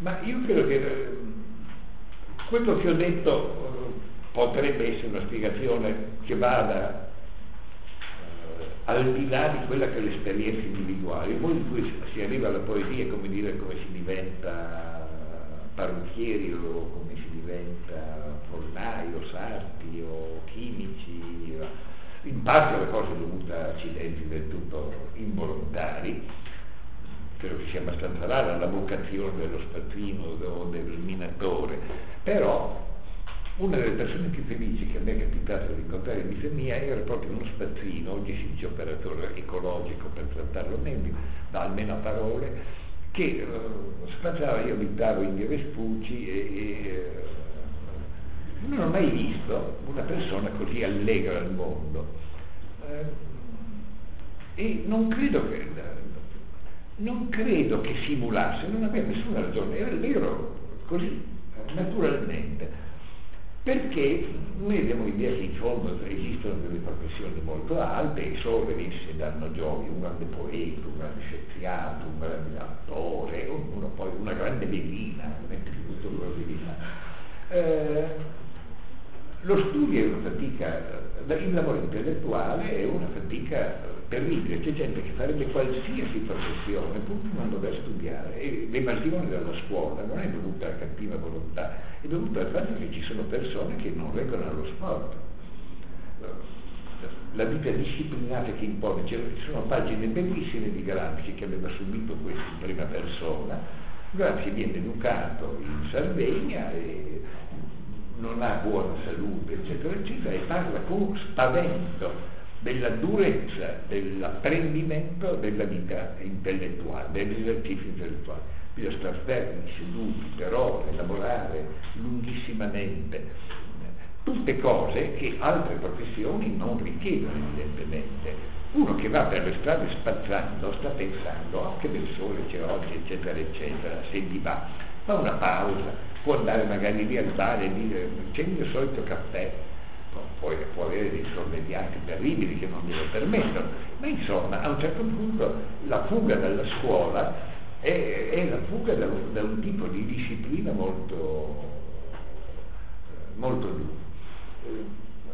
Ma io credo che quello che ho detto potrebbe essere una spiegazione che vada al di là di quella che è l'esperienza individuale. Poi si arriva alla poesia, come dire, come si diventa parrucchieri o come si diventa fornai o sarti o chimici, in parte le cose dovute a accidenti del tutto involontari. Credo che sia abbastanza rara la vocazione dello spazzino o del minatore, però una delle persone più felici che a me è capitato di incontrare in vita mia era proprio uno spazzino, oggi si dice operatore ecologico per trattarlo meglio, ma almeno a parole, che spazzava. Io abitavo in via Vespucci e non ho mai visto una persona così allegra al mondo, e non credo che simulasse, non aveva nessuna ragione, era vero così, naturalmente, perché noi abbiamo l'idea che in fondo esistono delle professioni molto alte e solo venisse danno gioia, un grande poeta, un grande scienziato, un grande attore, uno poi una grande velina, lo studio è una fatica, il lavoro intellettuale è una fatica terribile. C'è gente che farebbe qualsiasi professione pur di non dover studiare, e l'evasione dalla scuola non è dovuta a cattiva volontà, è dovuta al fatto che ci sono persone che non reggono allo sport. La vita disciplinata che impone, ci sono pagine bellissime di Gramsci che aveva subito questo in prima persona. Gramsci viene educato in Sardegna e non ha buona salute, eccetera, eccetera, e parla con spavento della durezza dell'apprendimento della vita intellettuale, dell'esercizio intellettuale. Bisogna stare fermi, seduti per ore, lavorare lunghissimamente, tutte cose che altre professioni non richiedono evidentemente. Uno che va per le strade spazzando sta pensando, oh, che bel sole c'è oggi, eccetera, eccetera, se gli va, fa una pausa, può andare magari lì al bar e dire c'è il mio solito caffè, poi può avere dei sorveglianti terribili che non glielo permettono, ma insomma a un certo punto la fuga dalla scuola è la fuga da un tipo di disciplina molto dura.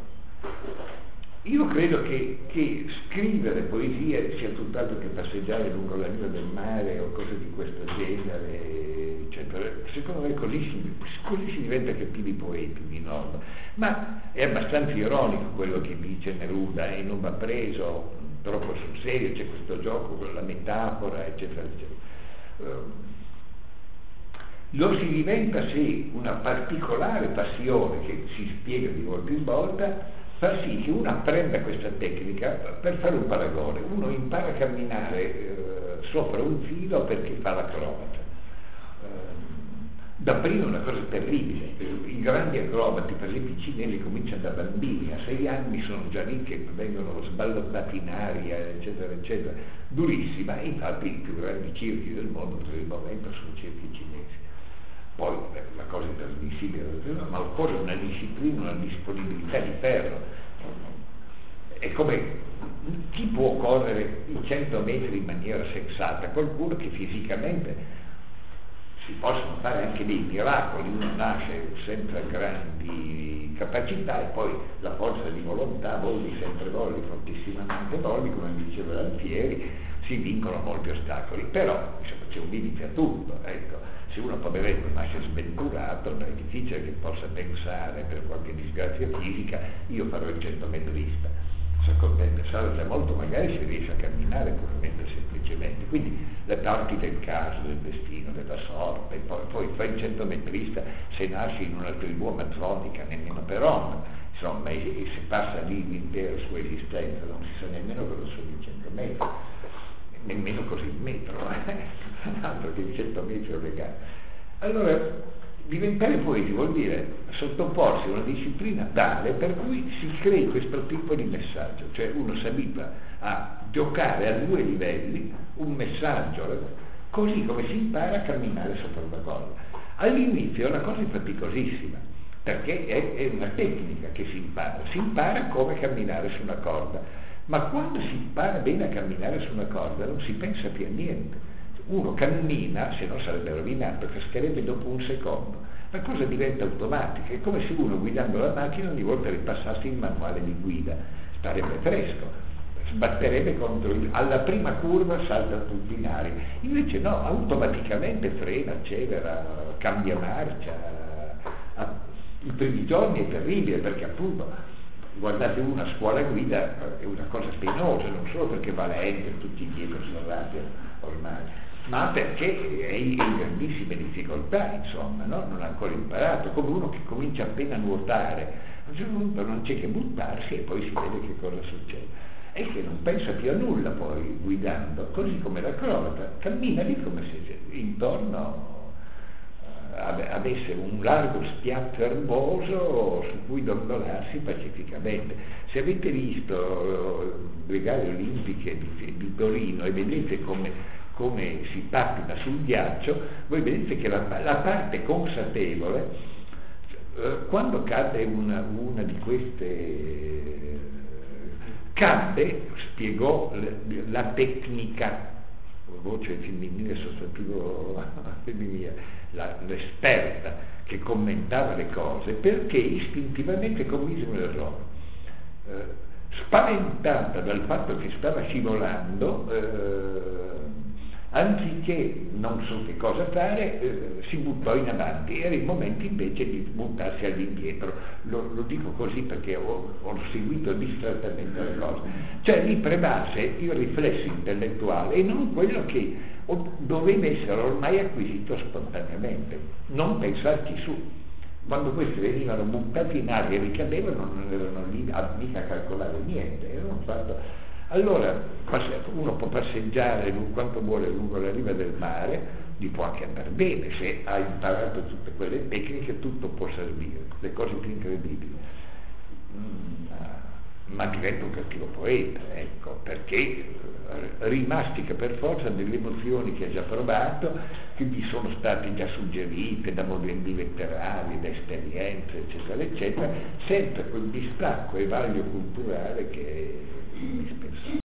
Io credo che scrivere poesie sia tutt'altro che passeggiare lungo la riva del mare o cose di questo genere, eccetera. Secondo me così si diventa cattivi poeti di norma. Ma è abbastanza ironico quello che dice Neruda, e non va preso troppo sul serio, c'è questo gioco con la metafora, eccetera, eccetera. Lo si diventa se una particolare passione che si spiega di volta in volta fa sì che uno apprenda questa tecnica. Per fare un paragone, uno impara a camminare sopra un filo perché fa l'acrobata. Dapprima è una cosa terribile. I grandi acrobati, per esempio i cinesi, cominciano da bambini, a 6 anni sono già lì che vengono sballottati in aria, eccetera, eccetera. Durissima, e infatti i più grandi circhi del mondo per il momento sono circhi cinesi. Poi la cosa è trasmissibile, ma occorre una disciplina, una disponibilità di ferro. È come chi può correre i 100 metri in maniera sensata? Qualcuno che fisicamente si possono fare anche dei miracoli, uno nasce senza grandi capacità e poi la forza di volontà, volli sempre volli, fortissimamente volli, come diceva l'Alfieri, si vincono molti ostacoli, però insomma, c'è un limite a tutto, ecco. Se uno poveretto nasce sventurato, è difficile che possa pensare per qualche disgrazia fisica, io farò il 100-metrista. Sarà già molto, magari si riesce a camminare puramente semplicemente. Quindi le parti del caso, del destino, della sorte, poi fai il 100-metrista, se nasci in una tribù amazzonica nemmeno per onda, insomma, e se passa lì l'intera sua esistenza, non si sa nemmeno cosa sono i 100 metri. Nemmeno così il metro, altro che il 100 metri legale. Allora, diventare poeti vuol dire sottoporsi a una disciplina tale per cui si crei questo tipo di messaggio, cioè uno si abitua a giocare a 2 livelli un messaggio, così come si impara a camminare sopra una corda. All'inizio è una cosa faticosissima, perché è una tecnica che si impara come camminare su una corda. Ma quando si impara bene a camminare su una corda non si pensa più a niente. Uno cammina, se no sarebbe rovinato, cascherebbe dopo un secondo. La cosa diventa automatica, è come se uno guidando la macchina ogni volta ripassasse il manuale di guida, starebbe fresco, sbatterebbe alla prima curva salta tutti i binari, invece no, automaticamente frena, accelera, cambia marcia. I primi giorni è terribile perché appunto guardate una scuola guida è una cosa penosa, non solo perché va lento, tutti dietro si arrabbiano ormai, ma perché è in grandissime difficoltà, insomma, no? Non ha ancora imparato, come uno che comincia appena a nuotare, a un certo punto non c'è che buttarsi e poi si vede che cosa succede. E che non pensa più a nulla poi guidando, così come l'acrobata, cammina lì come se intorno avesse un largo spiazzo erboso su cui dondolarsi pacificamente. Se avete visto le gare olimpiche di Torino e vedete come si pattina sul ghiaccio, voi vedete che la parte consapevole, quando cade una di queste cadde, spiegò la tecnica, voce femminile, sostantivo femminile, l'esperta che commentava le cose, perché istintivamente commise un errore. Spaventata dal fatto che stava scivolando, anziché non so che cosa fare, si buttò in avanti. Era il momento invece di buttarsi all'indietro. Lo dico così perché ho seguito distrattamente le cose. Cioè lì prevase il riflesso intellettuale e non quello che doveva essere ormai acquisito spontaneamente, non pensarci su. Quando questi venivano buttati in aria e ricadevano non erano lì mica a calcolare niente, era un fatto. Allora uno può passeggiare quanto vuole lungo la riva del mare, gli può anche andare bene se ha imparato tutte quelle tecniche, tutto può servire, le cose più incredibili. Ma diventa un cattivo poeta, ecco, perché rimastica per forza delle emozioni che ha già provato, che gli sono state già suggerite da modelli letterari, da esperienze, eccetera, eccetera, senza quel distacco e vaglio culturale che è indispensabile.